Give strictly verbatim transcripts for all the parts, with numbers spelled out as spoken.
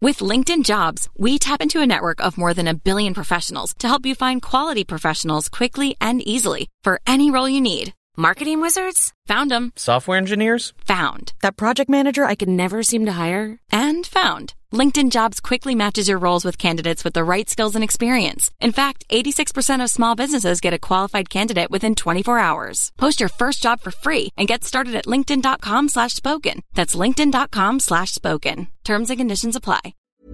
With LinkedIn Jobs, we tap into a network of more than a billion professionals to help you find quality professionals quickly and easily for any role you need. Marketing wizards? Found them. Software engineers? Found. That project manager I could never seem to hire? And found. LinkedIn Jobs quickly matches your roles with candidates with the right skills and experience. In fact, eighty-six percent of small businesses get a qualified candidate within twenty-four hours. Post your first job for free and get started at linkedin.com slash spoken. That's linkedin.com slash spoken. Terms and conditions apply.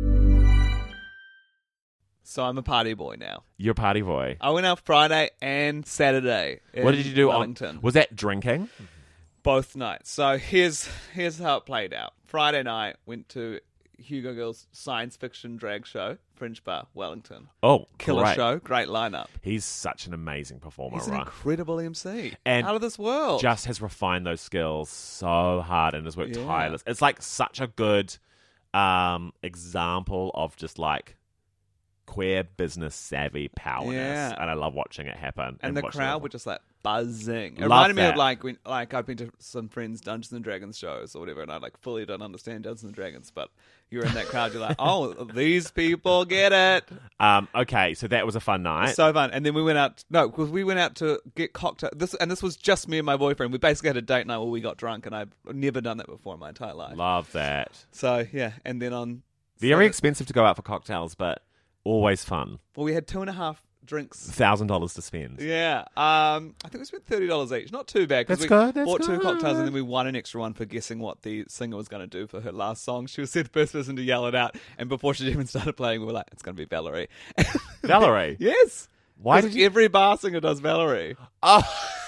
So I'm a party boy now. You're a party boy. I went out Friday and Saturday. What did you do Wellington? on... Was that drinking? Both nights. So here's here's how it played out. Friday night, went to Hugo Gill's science fiction drag show, Fringe Bar, Wellington. Oh, Killer great. show, great lineup. He's such an amazing performer, He's an right? incredible M C. And out of this world. Just has refined those skills so hard and has worked Yeah. tireless. It's like such a good um, example of just like queer business savvy powerness, Yeah. and I love watching it happen. and the watching crowd it. were just like buzzing. It Love reminded me that. of like when like I've been to some friends' Dungeons and Dragons shows or whatever, and I like fully don't understand Dungeons and Dragons, but you're in that crowd, you're like, oh, these people get it. Um, okay, so that was a fun night. So fun. And then we went out. No, because we went out to get cocktail. This and this was just me and my boyfriend. We basically had a date night where we got drunk, and I've never done that before in my entire life. Love that. So yeah, and then on Very Saturday- expensive to go out for cocktails, but always fun. Well, we had two and a half drinks. Thousand dollars to spend. Yeah, um, I think we spent thirty dollars each. Not too bad. 'cause That's we good, that's bought two good. cocktails and then we won an extra one for guessing what the singer was going to do for her last song. She was the first person to yell it out, and before she even started playing, we were like, "It's going to be Valerie." Valerie? Yes. Why 'Cause did you- every bar singer does Valerie? Oh,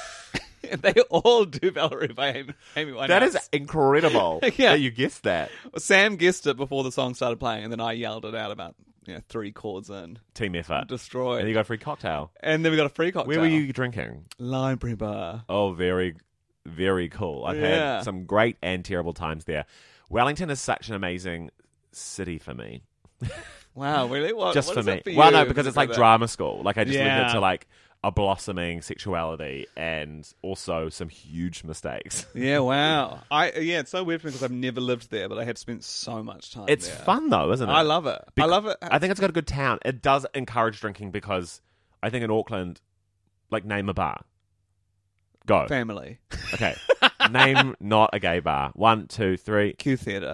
And they all do Valerie by Amy, Amy Winehouse. that is incredible. Yeah. That you guessed that. Sam guessed it before the song started playing, and then I yelled it out about you know three chords in. Team effort. Destroyed. And you got a free cocktail. And then we got a free cocktail. Where were you drinking? Library bar. Oh, very, very cool. I've Yeah. had some great and terrible times there. Wellington is such an amazing city for me. Wow, really? What, just what for is me. it for well, you? no, because it's like that? drama school. Like I just went Yeah. into like a blossoming sexuality and also some huge mistakes. Yeah, wow. I yeah, it's so weird for me because I've never lived there, but I have spent so much time It's there. fun though, isn't it? I love it. I Bec- love it. I think it's got a good town. It does encourage drinking because I think in Auckland, like name a bar. Go. Family. Okay. Name not a gay bar. One, two, three. Q Theatre.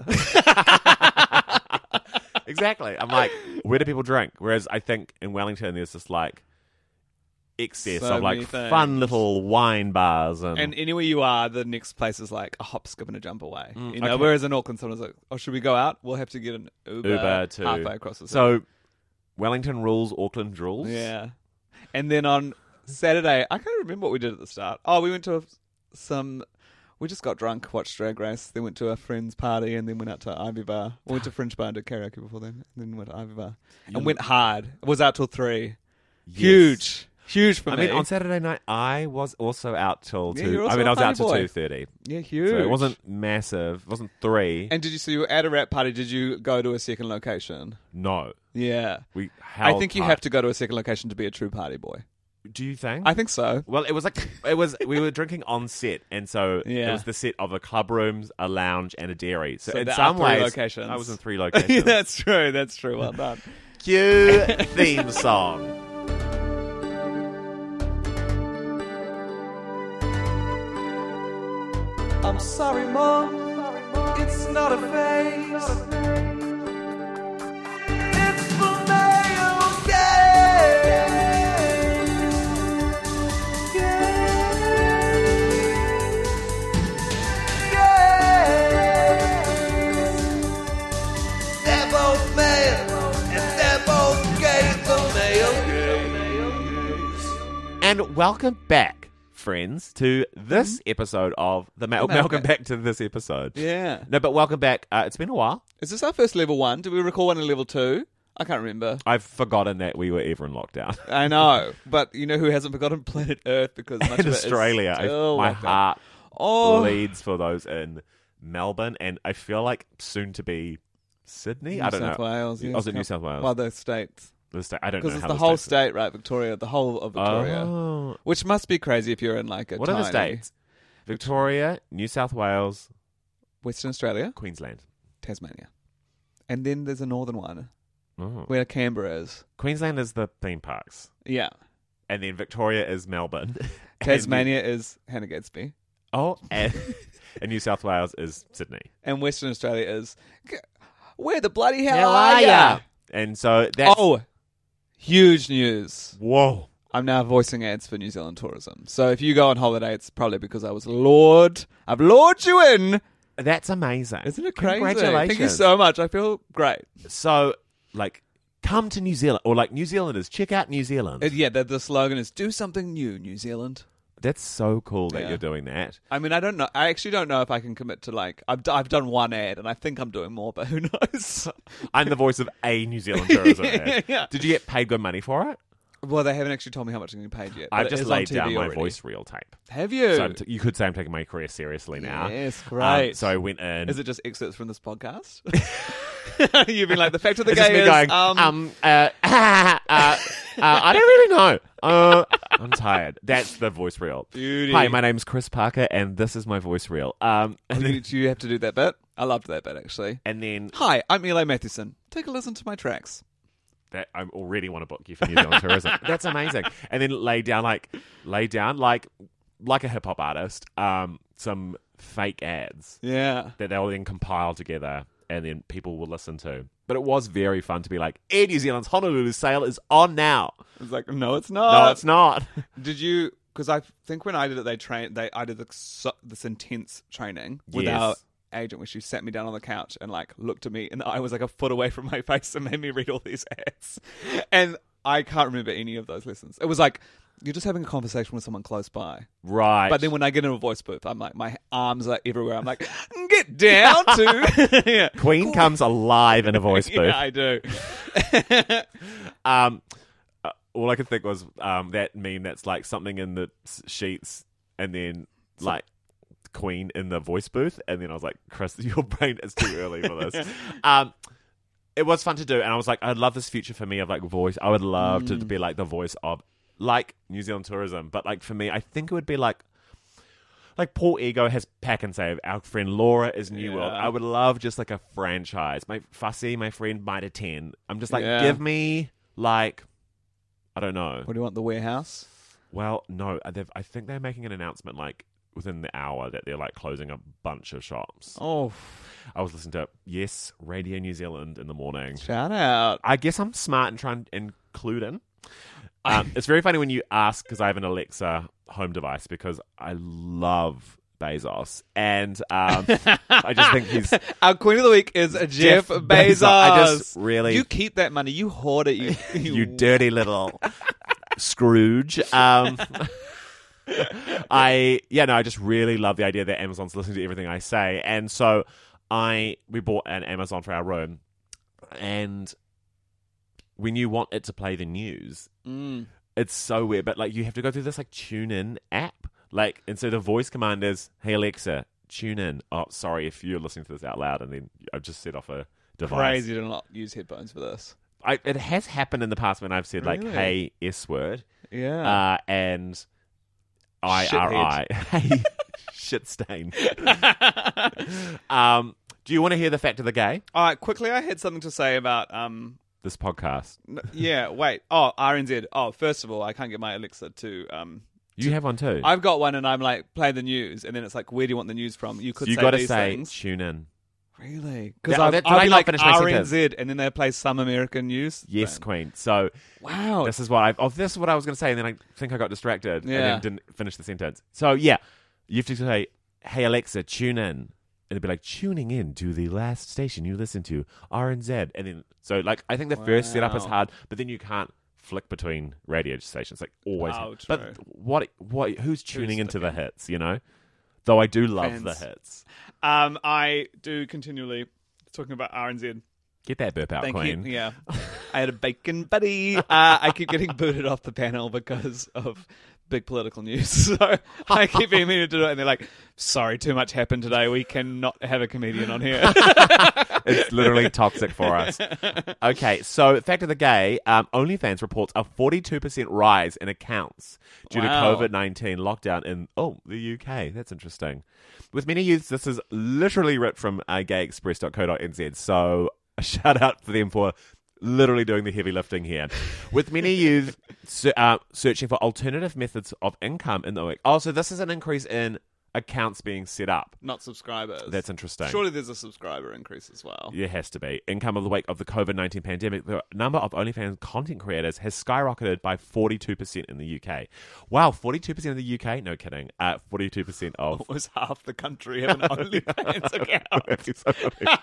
Exactly. I'm like, where do people drink? Whereas I think in Wellington there's this like excess So of like many things. fun little wine bars and, And anywhere you are, the next place is like a hop, skip, and a jump away. Mm, you know, okay. whereas in Auckland, someone's like, "Oh, should we go out? We'll have to get an Uber, Uber to halfway across the city." So Wellington rules, Auckland rules. Yeah. And then on Saturday, I can't remember what we did at the start. Oh, we went to some. We just got drunk, watched Drag Race, then went to a friend's party, and then went out to Ivy Bar. We went to Fringe Bar and did karaoke before then, and then went to Ivy Bar. You- And went hard. It was out till three. Yes. Huge. Huge for I me. mean, on Saturday night, I was also out till Yeah, two. you're also I mean, a I was out party till boy. two thirty. Yeah, huge. So it wasn't massive. It wasn't three. And did you, so you were at a rap party, did you go to a second location? no, Yeah. we. I held think you tight. have to go to a second location to be a true party boy. Do you think? I think so. Well, it was like it was. We were drinking on set, and so Yeah. it was the set of a club rooms, a lounge, and a dairy. So, So in there some are three ways, locations. I was in three Yeah, locations. that's true. That's true. Well done. Cue theme song. I'm sorry, Mom. It's not a phase. It's the male gaze. Gaze. Gaze. They're both male, and they're both gay. The male gaze. And welcome back, friends, to this episode of the Mal- The Mal- welcome back to this episode. Yeah. No, but welcome back. Uh, it's been a while. Is this our first level one? Did we record one in level two? I can't remember. I've forgotten that we were ever in lockdown. I know. But you know who hasn't forgotten Planet Earth because much in of it is Australia, I- still my locked down. heart Oh. bleeds for those in Melbourne, and I feel like soon to be Sydney. New I don't South know. Wales. Oh, is it New South Wales? Well, the states. The state. I don't know Because it's how the the whole states- state, right? Victoria, the whole of Victoria. Oh. Which must be crazy if you're in like a What tiny are the states? Victoria, New South Wales, Western Australia, Queensland. Tasmania. And then there's a northern one Oh. where Canberra is. Queensland is the theme parks. Yeah. And then Victoria is Melbourne. Tasmania is Hannah Gadsby. Oh, and, and New South Wales is Sydney. And Western Australia is... Where the bloody hell How are are ya? ya? And so that's... Oh, huge news. Whoa. I'm now voicing ads for New Zealand tourism. So if you go on holiday, it's probably because I was lured. I've lured you in. That's amazing. Isn't it crazy? Congratulations. Thank you so much. I feel great. So, like, come to New Zealand. Or, like, New Zealanders, check out New Zealand. Uh, yeah, the, the slogan is do something new, New Zealand. That's so cool that Yeah. you're doing that. I mean, I don't know. I actually don't know if I can commit to, like, I've, d- I've done one ad and I think I'm doing more, but who knows? I'm the voice of a New Zealand tourism ad. Yeah. Did you get paid good money for it? Well, they haven't actually told me how much I'm getting paid yet. but I've it just is on laid T V down my already. voice reel tape. Have you? So I'm t- you could say I'm taking my career seriously now. Yes, Um, great. so I went in. Is it just excerpts from this podcast? You've been like, the fact of the It's just game me is... going, um, um, uh, uh, uh, I don't really know. Uh, I'm tired. That's the voice reel. Beauty. Hi, my name's Chris Parker, and this is my voice reel. Um, and do, you, then, do you have to do that bit? I loved that bit, actually. and then Hi, I'm Eli Mathewson. Take a listen to my tracks. that I already want to book you for New Zealand tourism. That's amazing. And then lay down like lay down like like a hip hop artist, um, some fake ads Yeah. that they'll then compile together and then people will listen to. But it was very fun to be like, Air New Zealand's Honolulu sale is on now. It's like, no, it's not. no, it's not. Did you? Because I think when I did it, they train. They I did this, this intense training with Yes. our agent, where she sat me down on the couch and like looked at me, and I was like a foot away from my face and made me read all these ads. And I can't remember any of those lessons. It was like you're just having a conversation with someone close by. Right. But then when I get in a voice booth, I'm like, my arms are everywhere. I'm like, get down to yeah. Queen comes alive in a voice booth. Yeah, I do. Um, uh, all I could think was um, that meme that's like something in the s- sheets and then like Queen in the voice booth. And then I was like, Chris, your brain is too early for this. um, it was fun to do. And I was like, I'd love this future for me of like voice. I would love Mm. to be like the voice of like New Zealand tourism. But like for me, I think it would be like, like Paul Ego has Pack and Save. Our friend Laura is New Yeah. World. I would love just like a franchise. My Fussy, my friend, Mitre ten. I'm just like, Yeah. give me like, I don't know. What do you want? The warehouse? Well, no, they've, I think they're making an announcement like within the hour that they're like closing a bunch of shops. Oh, I was listening to Yes Radio New Zealand in the morning. shout out. I guess I'm smart and trying to include in. Um, it's very funny when you ask, because I have an Alexa home device, because I love Bezos. And um, I just think he's... Our Queen of the Week is Jeff, Jeff Bezos. Bezos. I just really- You keep that money. You hoard it. You, you dirty little Scrooge. Um, I yeah no, I just really love the idea that Amazon's listening to everything I say, and so I we bought an Amazon for our room, and when you want it to play the news, Mm. it's so weird. But like you have to go through this like tune in app, like and so the voice command is, "Hey Alexa, tune in." Oh, sorry if you're listening to this out loud, and then I've just set off a device. Crazy to not use headphones for this. I, it has happened in the past when I've said like, Really? "Hey S word," Yeah. uh, and I R I, hey shit stain. um, do you want to hear the fact of the gay? All right, quickly, I had something to say about. Um, This podcast. n- yeah, wait. Oh, R N Z. Oh, first of all, I can't get my Alexa to. Um, You have one too. I've got one, and I'm like, play the news, and then it's like, where do you want the news from? You could so you say got to these say things. tune in. Really? Yeah, Because oh, I'll, that- did I'll I be not like finish my R N Z, sentence? and then they play some American news. Yes, thing. Queen. So Wow. this is what I. Oh, this is what I was going to say, and then I think I got distracted and Yeah. then didn't finish the sentence. So yeah, you have to say, "Hey Alexa, tune in." It'd be like tuning in to the last station you listen to, R N Z, and then so like I think the first setup is Wow. hard, but then you can't flick between radio stations. Like always, Oh, true. but what what who's tuning Who's into the hits? You know, though I do love Fans. the hits. Um, I do continually talking about R N Z. Get that burp out, Thank Queen. you. Yeah, I had a bacon buddy. Uh, I keep getting booted off the panel because of big political news. So I keep being meaning to do it, and they're like, "Sorry, too much happened today. We cannot have a comedian on here." It's literally toxic for us. Okay, so fact of the gay, um, OnlyFans reports a forty-two percent rise in accounts due Wow. to COVID nineteen lockdown in, oh, the U K. That's interesting. With many youths, this is literally ripped from uh, gay express dot co dot n z. So a shout out for them for literally doing the heavy lifting here. With many youth se- uh, searching for alternative methods of income in the week. Oh, so this is an increase in accounts being set up. Not subscribers. That's interesting. Surely there's a subscriber increase as well. There has to be. Income of the wake of the COVID nineteen pandemic, the number of OnlyFans content creators has skyrocketed by forty-two percent in the U K. Wow, forty-two percent of the U K? No kidding. Uh, forty-two percent of... Almost half the country have an OnlyFans account. That'd be so funny.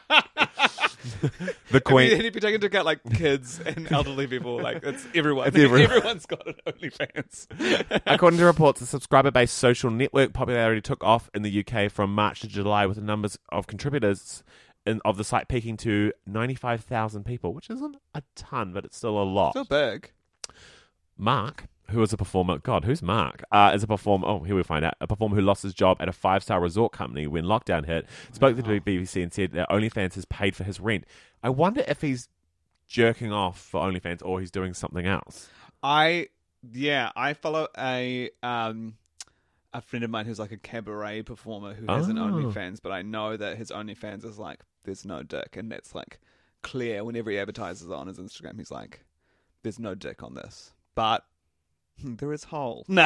The Queen... And if you take into account like kids and elderly people, like it's everyone. It's everyone. Everyone's got an OnlyFans. According to reports, the subscriber-based social network popularity took off in the U K from March to July, with the numbers of contributors in, of the site peaking to ninety-five thousand people, which isn't a ton, but it's still a lot. Still big. Mark, who is a performer, God, who's Mark? Uh, is a performer, oh, here we find out, a performer who lost his job at a five-star resort company when lockdown hit, spoke to the B B C and said that OnlyFans has paid for his rent. I wonder if he's jerking off for OnlyFans or he's doing something else. I, yeah, I follow a... um. A friend of mine who's like a cabaret performer who has an Oh. OnlyFans, but I know that his OnlyFans is like, there's no dick. And that's like clear whenever he advertises on his Instagram. He's like, there's no dick on this. But there is hole. No.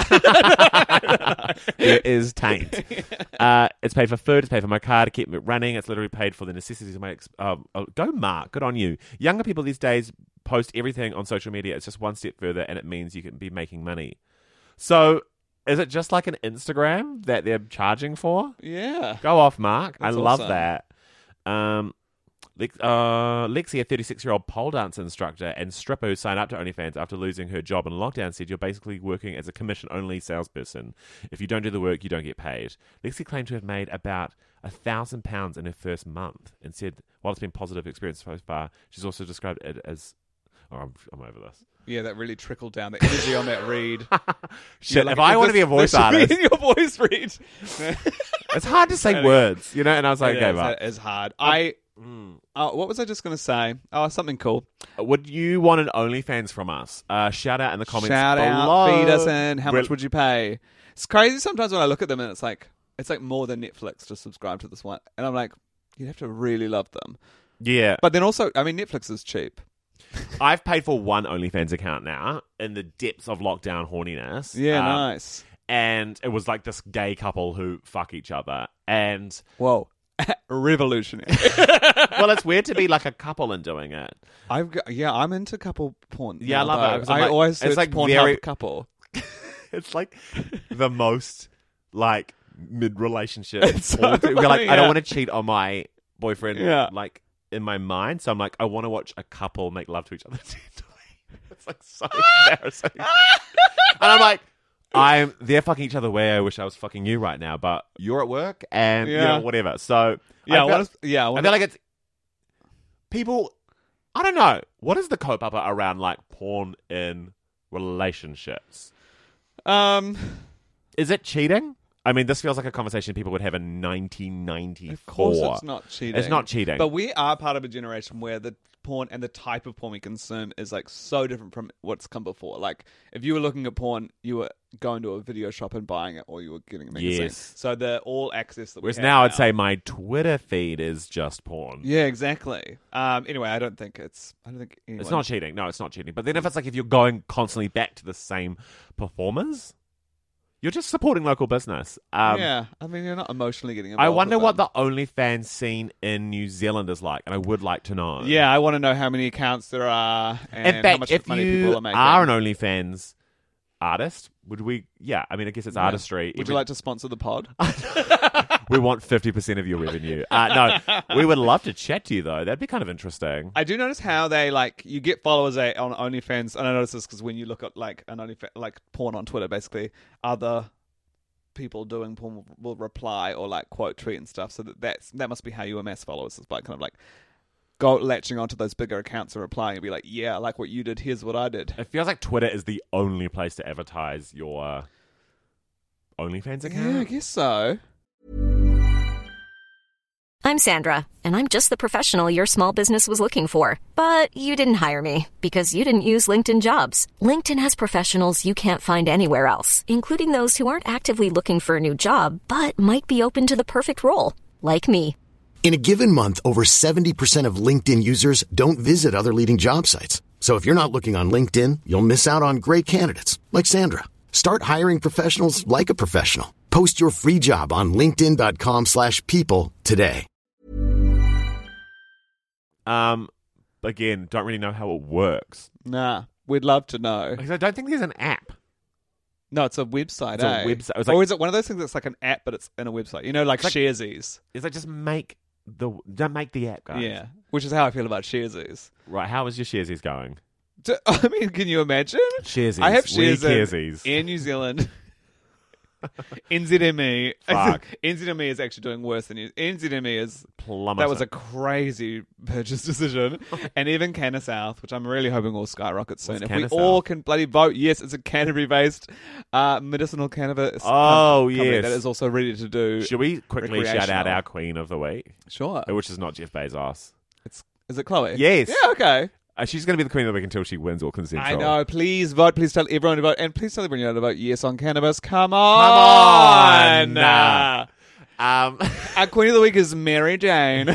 There is taint. Uh, it's paid for food. It's paid for my car to keep it running. It's literally paid for the necessities of my... Ex- um, oh, go, Mark. Good on you. Younger people these days post everything on social media. It's just one step further, and it means you can be making money. So... is it just like an Instagram that they're charging for? Yeah. Go off, Mark. That's I love awesome. that. Um, Lex- uh, Lexi, a thirty-six-year-old pole dance instructor and stripper who signed up to OnlyFans after losing her job in lockdown, said you're basically working as a commission-only salesperson. If you don't do the work, you don't get paid. Lexi claimed to have made about a thousand pounds in her first month and said, while it's been a positive experience so far, she's also described it as... Oh, I'm, I'm over this. Yeah, that really trickled down. The energy on that read. Shit, Like, if I is want to this- be a voice this should be artist, in your voice read. it's hard to say Anyway. words, you know? And I was like, It okay, is, Mark. it is hard. I. Mm. Uh, what was I just going to say? Oh, something cool. Would you want an OnlyFans from us? Uh, shout out in the comments Shout below. out, feed us in. How We're- much would you pay? It's crazy sometimes when I look at them and it's like it's like more than Netflix to subscribe to this one, and I'm like, you'd have to really love them. Yeah. But then also, I mean, Netflix is cheap. I've paid for one OnlyFans account now in the depths of lockdown horniness. Yeah, Um, nice. And it was like this gay couple who fuck each other. And, Whoa, revolutionary. well, it's weird to be like a couple and doing it. I've got, yeah, I'm into couple porn. Yeah, I now, love it, though. 'cause I'm I like- always it's search like Pornhub very- couple. It's like the most, like, mid-relationship. It's so porn. We're like, funny, I don't yeah. want to cheat on my boyfriend, Yeah. like, in my mind. So I'm like, I want to watch a couple make love to each other tenderly. It's like so embarrassing. And I'm like, I'm they're fucking each other way. I wish I was fucking you right now, but you're at work and you Yeah. know whatever. So Yeah, I I feel, want to. Yeah, I I want feel like it's people. I don't know what is the cope up around like porn in relationships. Um, Is it cheating? I mean, this feels like a conversation people would have in nineteen ninety-four. of course, it's not cheating. It's not cheating. But we are part of a generation where the porn and the type of porn we consume is like so different from what's come before. Like, if you were looking at porn, you were going to a video shop and buying it, or you were getting a magazine. Yes. So the all access that we Whereas have now I'd say my Twitter feed is just porn. yeah, exactly. Um, anyway, I don't think it's. I don't think anyone, It's not cheating. No, it's not cheating. But then if it's like if you're going constantly back to the same performers, you're just supporting local business. Um, yeah, I mean, you're not emotionally getting involved. I wonder with what them. the OnlyFans scene in New Zealand is like, and I would like to know. Yeah, I want to know how many accounts there are and In how fact, much if money you people are making. are an OnlyFans artist, would we? Yeah, I mean, I guess it's artistry. Would Even- you like to sponsor the pod? we want fifty percent of your revenue. Uh, no, we would love to chat to you though. That'd be kind of interesting. I do notice how they like you get followers eh, on OnlyFans, and I notice this because when you look at like an OnlyFans, like porn on Twitter, basically other people doing porn will, will reply or like quote tweet and stuff. So that that's, that must be how you amass followers. It's by kind of like go latching onto those bigger accounts and replying and be like, yeah, I like what you did. Here's what I did. It feels like Twitter is the only place to advertise your uh, OnlyFans account. Yeah, I guess so. I'm Sandra, and I'm just the professional your small business was looking for. But you didn't hire me because you didn't use LinkedIn Jobs. LinkedIn has professionals you can't find anywhere else, including those who aren't actively looking for a new job, but might be open to the perfect role, like me. In a given month, over seventy percent of LinkedIn users don't visit other leading job sites. So if you're not looking on LinkedIn, you'll miss out on great candidates like Sandra. Start hiring professionals like a professional. Post your free job on linkedin.com slash people today. Um, again, don't really know how it works. Nah, we'd love to know. Because I don't think there's an app. No, it's a website, It's eh? a website. It was or like- is it one of those things that's like an app, but it's in a website? You know, like, like- Sharesies. It's like, just make the don't make the app, guys. Yeah, which is how I feel about Sharesies. Right, how is your Sharesies going? Do- I mean, can you imagine? Sharesies. I have We shares in Caresies. Air New Zealand. N Z M E. Fuck. N Z M E is actually doing worse than you. N Z M E is Plummeted. that was a crazy purchase decision, and even Canna South, which I'm really hoping will skyrocket soon. What's if Canna we all South? can bloody vote, yes, it's a Canterbury-based uh, medicinal cannabis. Oh, company yes. that is also ready to do. Should we quickly shout out recreational. our queen of the week? Sure. Which is not Jeff Bezos. It's is it Chloe? Yes. Yeah. Okay. Uh, she's going to be the queen of the week until she wins Auckland Central. I know. Please vote. Please tell everyone to vote, and please tell everyone you know to vote yes on cannabis. Come Come on. on. Nah. Um, Our queen of the week is Mary Jane.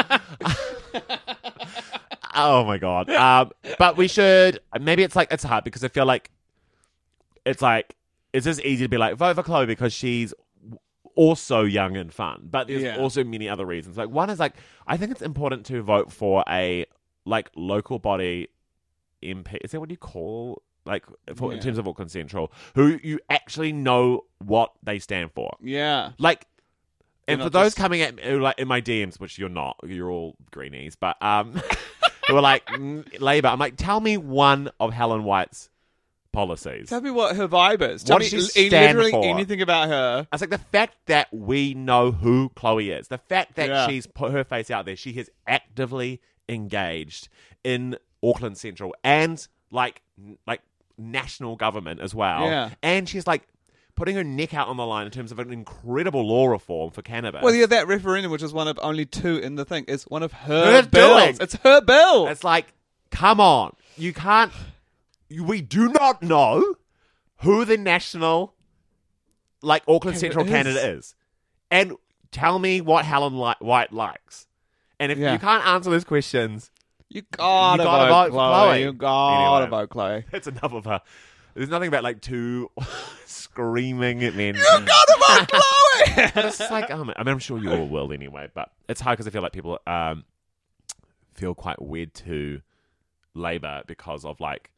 oh my god. Um, but we should. Maybe it's like it's hard because I feel like it's like it's just easy to be like vote for Chloe because she's also young and fun. But there's Yeah. also many other reasons. Like one is like I think it's important to vote for a like local body M P. Is that what you call like for, in Yeah. terms of Auckland Central? Who you actually know what they stand for. yeah. Like, You're and for not those just- coming at me, like in my D Ms, which you're not, you're all greenies, but um, who are like mm, Labour. I'm like, tell me one of Helen White's policies. Tell me what her vibe is. Tell What me does she l- stand literally for? anything about her. I was like, the fact that we know who Chloe is, the fact that Yeah. she's put her face out there, she has actively engaged in Auckland Central and like n- like national government as well. Yeah. And she's like putting her neck out on the line in terms of an incredible law reform for cannabis. Well, yeah, that referendum, which is one of only two in the thing, is one of her, Her bills. doing. It's her bill. It's like, come on. You can't. We do not know who the national, like, Auckland Candidate Central is. candidate is. And tell me what Helen Li- White likes. And if Yeah. you can't answer those questions, You gotta, You gotta vote, vote for Chloe. Chloe. You gotta Anyway. vote Chloe. it's enough of her. There's nothing about, like, two screaming at men. You gotta vote Chloe. But it's just like, um, I mean, I'm sure you all will anyway, but it's hard because I feel like people um, feel quite weird to Labour because of like,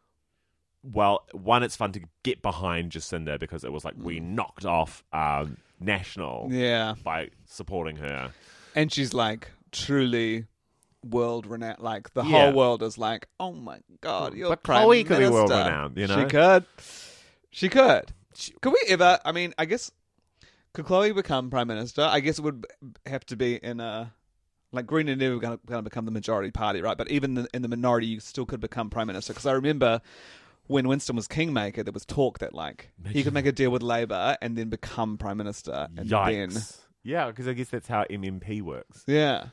well, one, it's fun to get behind Jacinda because it was like we knocked off um, National Yeah, by supporting her. and she's like truly world renowned. Like the Yeah. whole world is like, oh my god, you're But prime Chloe could be minister. world renowned, you know? She could. She could. Could we ever? I mean, I guess could Chloe become prime minister? I guess it would have to be in a. Like Green are never going to become the majority party, right? But even in the minority, you still could become prime minister. Because I remember when Winston was kingmaker, there was talk that like he could make a deal with Labour and then become prime minister. And Yikes. then Yeah, because I guess that's how M M P works. yeah.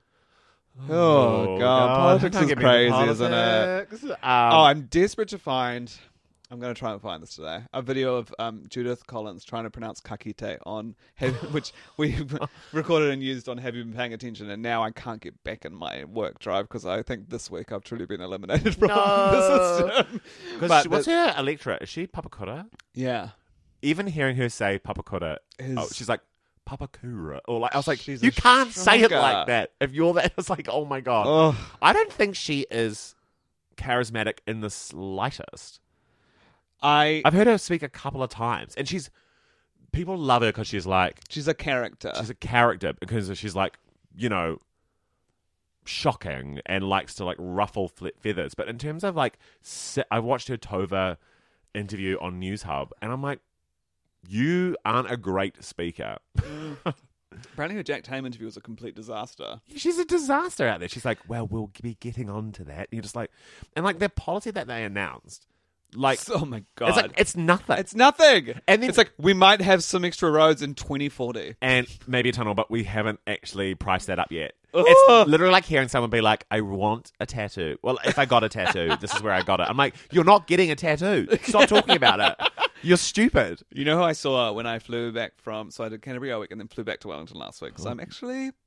Oh, God, politics Don't is get me into crazy, isn't it? politics. Um, Oh, I'm desperate to find. I'm going to try and find this today. A video of um, Judith Collins trying to pronounce kakite on, have, which we recorded and used on Have You Been Paying Attention? And now I can't get back in my work drive because I think this week I've truly been eliminated from No. the system. 'cause But she- what's the- her electorate? Is she Papakura? Yeah. Even hearing her say Papakura, Is- oh, she's like Papakura, or like I was like, She's you a can't say it stronger. like that. If you're that, it's like, oh my god. Oh, I don't think she is charismatic in the slightest. I. I've heard her speak a couple of times, and she's people love her because she's like She's a character. she's a character because she's like you know shocking and likes to like ruffle fe- feathers. But in terms of like, se- I watched her Tova interview on News Hub, and I'm like, you aren't a great speaker. Apparently, her Jack Tame interview was a complete disaster. She's a disaster out there. She's like, well, we'll be getting on to that. And you're just like, and like the policy that they announced, like, Oh my god! it's like it's nothing. It's nothing. And then- it's like we might have some extra roads in twenty forty. and maybe a tunnel, but we haven't actually priced that up yet. Ugh. It's literally like hearing someone be like, I want a tattoo. Well, if I got a tattoo, this is where I got it. I'm like, you're not getting a tattoo. Stop talking about it. You're stupid. You know who I saw when I flew back from? So I did Canterbury all week and then flew back to Wellington last week. So I'm actually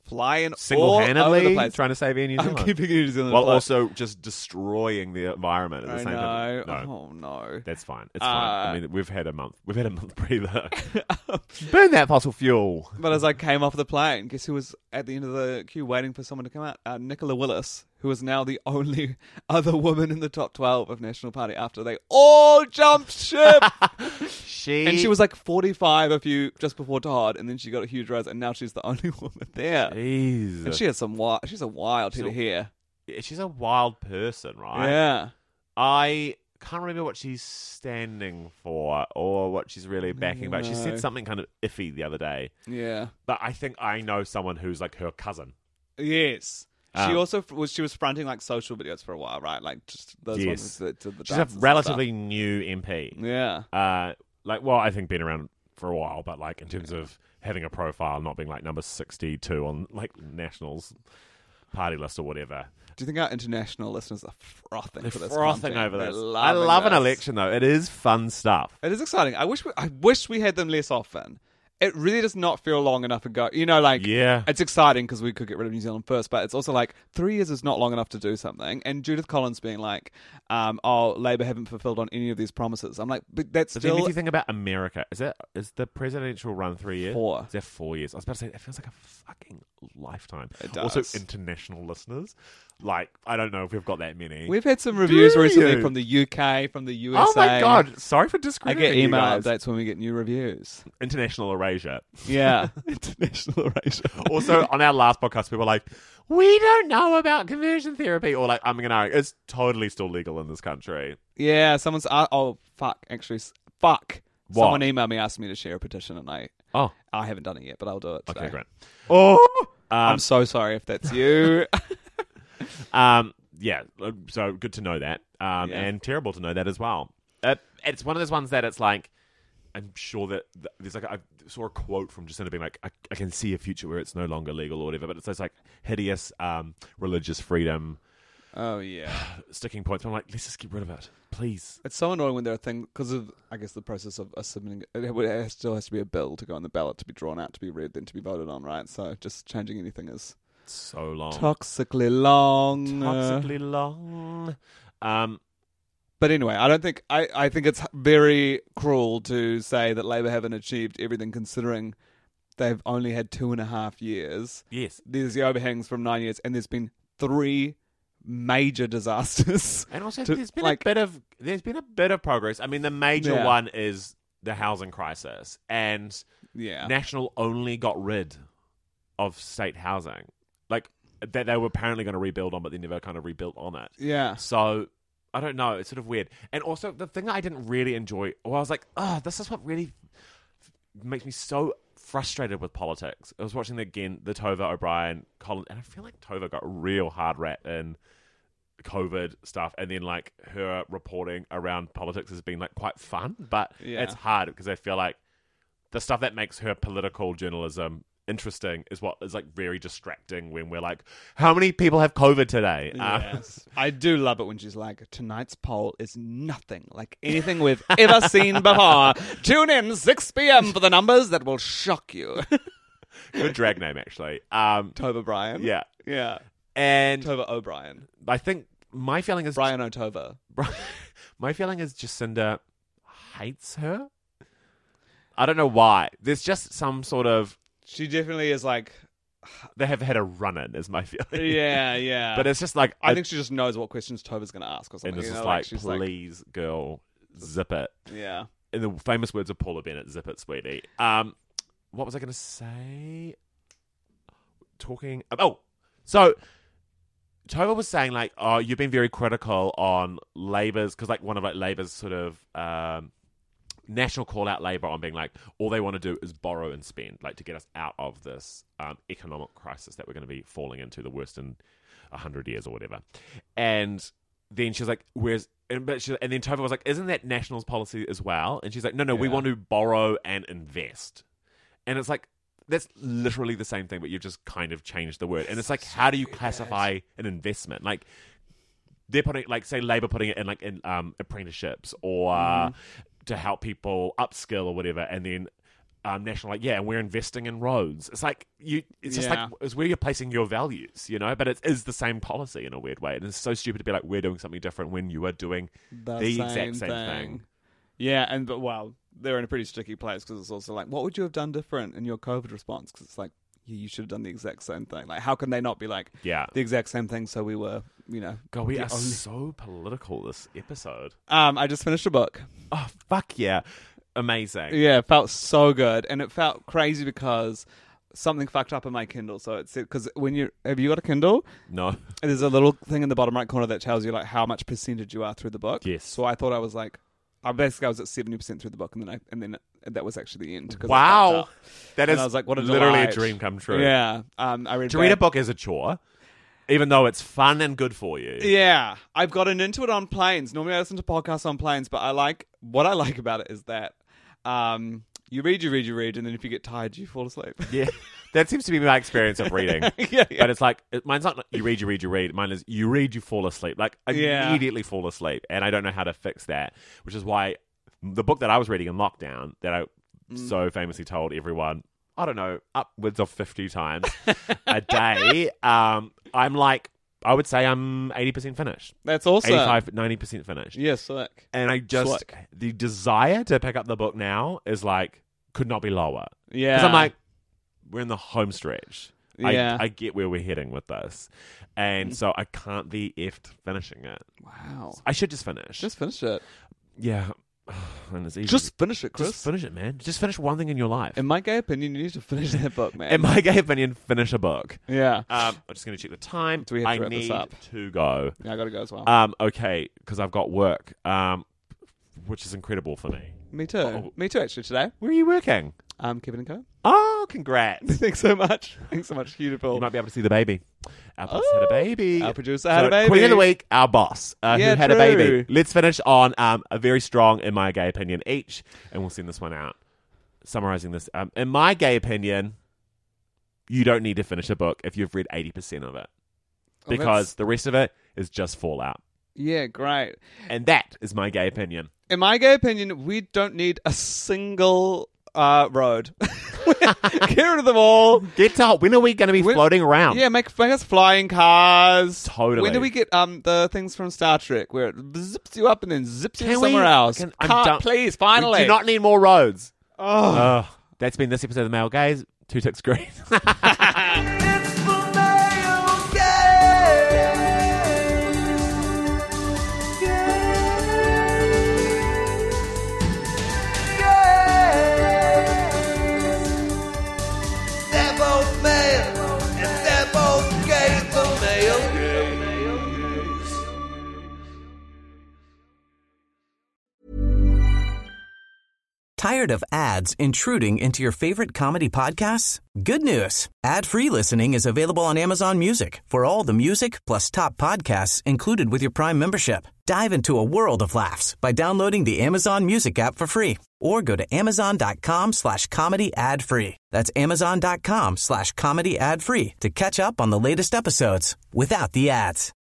flying all over the single-handedly place. trying to save Air New I'm Zealand. keeping New Zealand While afloat. also just destroying the environment at the I same know. time. No, Oh no. that's fine. It's fine. I Uh, mean, we've had a month. We've had a month breather. Burn that fossil fuel. But as I came off the plane, guess who was at the end of the queue waiting for someone to come out? Uh, Nicola Willis, who is now the only other woman in the top twelve of National Party after they all jumped ship. She And she was like forty-five a few just before Todd, and then she got a huge rise, and now she's the only woman there. Jeez. And she has some wild. She's a wild head So- of hair. She's a wild person, right? Yeah. I can't remember what she's standing for or what she's really backing, but she No. said something kind of iffy the other day. Yeah. But I think I know someone who's like her cousin. Yes. She Um, also f- was. She was fronting like social videos for a while, right? Like just those Yes. ones that did the She's a dances and relatively new M P. stuff. Yeah. Uh, like, well, I think been around for a while, but like in terms of having a profile, not being like number sixty-two on like Nationals party list or whatever. Do you think our international listeners are frothing They're for this frothing content? over They're this. I loving love an this. election though. It is fun stuff. It is exciting. I wish we, I wish we had them less often. It really does not feel long enough ago. You know, like Yeah. it's exciting because we could get rid of New Zealand first, but it's also like three years is not long enough to do something. And Judith Collins being like, um, "Oh, Labor haven't fulfilled on any of these promises." I'm like, but that's But then still if you think about America, is that is the presidential run three years? Four. Is that four years? I was about to say it feels like a fucking lifetime. It does. Also, international listeners, like I don't know if we've got that many. We've had some reviews Do recently you? from the U K, from the U S A. Oh my god! Sorry for I discrediting get you email guys. updates when we get new reviews. International erasure. Yeah, international erasure. Also, on our last podcast, we were like, "We don't know about conversion therapy," or like, "I'm gonna." It's totally still legal in this country. Yeah, someone's uh, oh fuck, actually, s- fuck. What? Someone emailed me asking me to share a petition, and I Oh, I haven't done it yet, but I'll do it today. okay, great. Oh, um, I'm so sorry if that's you. Um, yeah, so good to know that, um, Yeah. and terrible to know that as well. Uh, it's one of those ones that it's like, I'm sure that th- there's like, I saw a quote from Jacinda being like, I, I can see a future where it's no longer legal or whatever, but it's those like hideous um, religious freedom Oh yeah, sticking points. I'm like, let's just get rid of it, please. it's so annoying when there are things because of I guess the process of us submitting it, it has- still has to be a bill to go on the ballot to be drawn out to be read then to be voted on, right? So just changing anything is So long. toxically long. Toxically long. Um, But anyway, I don't think I, I think it's very cruel to say that Labor haven't achieved everything considering they've only had two and a half years. yes. There's the overhangs from nine years, and there's been three major disasters. And also, to, there's been like, a bit of there's been a bit of progress. I mean, the major Yeah. one is the housing crisis, and yeah, National only got rid of state housing, like that they were apparently going to rebuild on, but they never kind of rebuilt on it. yeah, So I don't know. It's sort of weird. And also, the thing that I didn't really enjoy, well, I was like, oh, this is what really makes me so frustrated with politics. I was watching again the Tova O'Brien Collins, and I feel like Tova got a real hard rap in COVID stuff, and then like her reporting around politics has been like quite fun, but Yeah. it's hard because I feel like the stuff that makes her political journalism interesting is what is like very distracting when we're like, how many people have COVID today? Um, yes. I do love it when she's like, tonight's poll is nothing like anything we've ever seen before. Tune in six p.m. for the numbers that will shock you. good drag name actually. Um, Tova Bryan. yeah, Yeah. and Tova O'Brien. I think my feeling is Brian O'Tova. my feeling is Jacinda hates her. I don't know why. There's just some sort of She definitely is like, they have had a run in. Is my feeling. yeah, yeah. But it's just like I think she just knows what questions Tova's going to ask or something. and it's you just know, like, she's please, girl, zip it. yeah. In the famous words of Paula Bennett, zip it, sweetie. Um, what was I going to say? Talking. Oh, so Tova was saying like, oh, you've been very critical on Labor's because like one of like Labor's sort of um, national call out Labor on being like, all they want to do is borrow and spend, like to get us out of this um, economic crisis that we're going to be falling into, the worst in a hundred years or whatever. And then she was like, where's and but she, and then Tova was like, isn't that National's policy as well? And she's like, no, no, we Yeah. want to borrow and invest. And it's like, that's literally the same thing, but you've just kind of changed the word. And it's like, how do you classify an investment? Like, they're putting, like, say, Labor putting it in, like, in um, apprenticeships or uh, to help people upskill or whatever. And then um, national, like, yeah, and we're investing in roads. It's like, you, it's just Yeah. like, it's where you're placing your values, you know, but it is the same policy in a weird way. And it's so stupid to be like, we're doing something different when you are doing The, the same exact same thing. thing. Yeah, and but well, they're in a pretty sticky place because it's also like, what would you have done different in your COVID response? Because it's like, yeah, you should have done the exact same thing. Like, how can they not be like Yeah. the exact same thing? So we were, you know, God, we the are only- so political this episode. Um, I just finished a book. Oh, fuck yeah. Amazing. Yeah, it felt so good, and it felt crazy because something fucked up in my Kindle. So it's because when you have you got a Kindle, No. there's a little thing in the bottom right corner that tells you like how much percentage you are through the book. Yes. So I thought I was like, I basically I was at seventy percent through the book, and then I and then that was actually the end. 'cause it fucked Wow. up. That And is I was like, what a literally delight. a dream come true. Yeah. Um, I read To read a Bad- book is a chore, even though it's fun and good for you. Yeah, I've gotten into it on planes. Normally I listen to podcasts on planes, but I like what I like about it is that um, you read, you read, you read, and then if you get tired, you fall asleep. Yeah. That seems to be my experience of reading. yeah, yeah. But it's like, it, mine's not you read, you read, you read. Mine is you read, you fall asleep. Like, I Yeah. immediately fall asleep. And I don't know how to fix that, which is why the book that I was reading in lockdown that I Mm. so famously told everyone, I don't know, upwards of fifty times a day, um, I'm like, I would say I'm eighty percent finished. That's awesome. eighty-five, ninety percent finished. Yeah, sick. And I just, Slick. the desire to pick up the book now is like, could not be lower. Yeah. Because I'm like, we're in the home stretch. Yeah. I, I get where we're heading with this. And so I can't be effed finishing it. wow. I should just finish. Just finish it. yeah. And it's easy. Just finish it, Chris. Just finish it, man. Just finish one thing in your life. In my gay opinion, you need to finish that book, man. In my gay opinion, finish a book. yeah. Um, I'm just going to check the time. Do we have I to wrap this need up? to go. yeah, I gotta go as well. Um, okay, because I've got work, um, which is incredible for me. Me too. oh. Me too, actually, today. Where are you working? Um, Kevin and Co. Oh, congrats. Thanks so much. Thanks so much, beautiful. You might be able to see the baby. Our boss had a baby. Our producer had a So, baby. Queen of the week, our boss, uh, Yeah, who had a true. baby. Let's finish on um, a very strong, in my gay opinion, each, and we'll send this one out. Summarizing this, um, in my gay opinion, you don't need to finish a book if you've read eighty percent of it, Oh, because that's- the rest of it is just fallout. Yeah, great. And that is my gay opinion. In my gay opinion, we don't need a single uh, road. Get rid of them all. Get to when are we going to be When- floating around? Yeah, make, make us flying cars. Totally. When do we get um the things from Star Trek where it zips you up and then zips you Can we- somewhere else? can- I'm Can't- done- Please, finally. We do not need more roads. Oh. Ugh. That's been this episode of the Male Gaze. Two ticks green. It's the male gaze. Gaze. They're both male, and they're both gay. The male gaze. Tired of ads intruding into your favorite comedy podcasts? Good news. Ad-free listening is available on Amazon Music for all the music plus top podcasts included with your Prime membership. Dive into a world of laughs by downloading the Amazon Music app for free or go to amazon.com slash comedy ad free. That's amazon.com slash comedy ad free to catch up on the latest episodes without the ads.